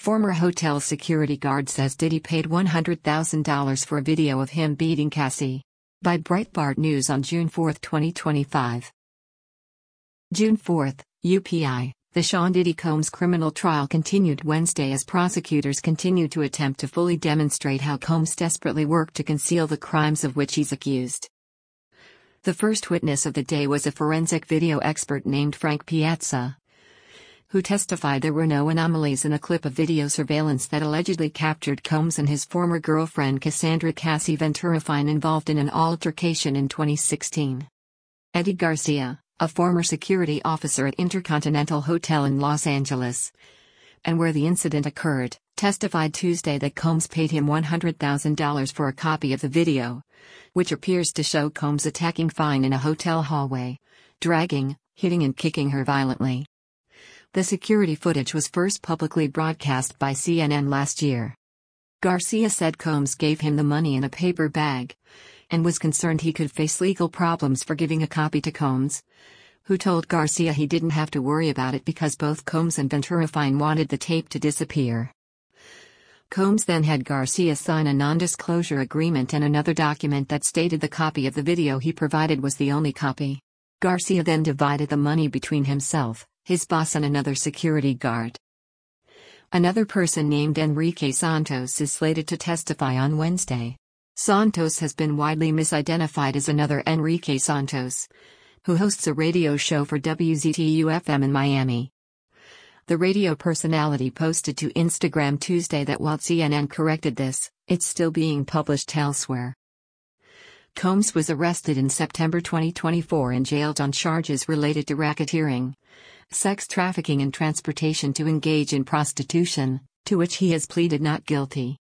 Former hotel security guard says Diddy paid $100,000 for a video of him beating Cassie. By Breitbart News on June 4, 2025. June 4, UPI. The Sean Diddy Combs criminal trial continued Wednesday as prosecutors continued to attempt to fully demonstrate how Combs desperately worked to conceal the crimes of which he's accused. The first witness of the day was a forensic video expert named Frank Piazza, who testified there were no anomalies in a clip of video surveillance that allegedly captured Combs and his former girlfriend Cassandra Cassie Ventura Fine involved in an altercation in 2016. Eddie Garcia, a former security officer at Intercontinental Hotel in Los Angeles, and where the incident occurred, testified Tuesday that Combs paid him $100,000 for a copy of the video, which appears to show Combs attacking Fine in a hotel hallway, dragging, hitting and kicking her violently. The security footage was first publicly broadcast by CNN last year. Garcia said Combs gave him the money in a paper bag, and was concerned he could face legal problems for giving a copy to Combs, who told Garcia he didn't have to worry about it because both Combs and Ventura Fine wanted the tape to disappear. Combs then had Garcia sign a non-disclosure agreement and another document that stated the copy of the video he provided was the only copy. Garcia then divided the money between himself, his boss and another security guard. Another person named Enrique Santos is slated to testify on Wednesday. Santos has been widely misidentified as another Enrique Santos, who hosts a radio show for WZTU-FM in Miami. The radio personality posted to Instagram Tuesday that while CNN corrected this, it's still being published elsewhere. Combs was arrested in September 2024 and jailed on charges related to racketeering, sex trafficking and transportation to engage in prostitution, to which he has pleaded not guilty.